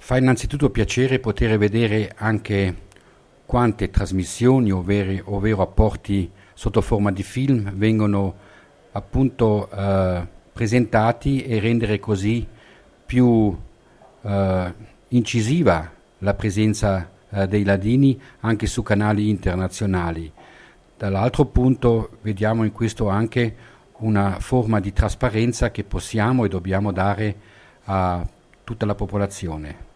Fa innanzitutto piacere poter vedere anche quante trasmissioni, ovvero apporti sotto forma di film, vengono appunto presentati e rendere così più incisiva la presenza dei ladini anche su canali internazionali. Dall'altro punto vediamo in questo anche una forma di trasparenza che possiamo e dobbiamo dare a tutta la popolazione.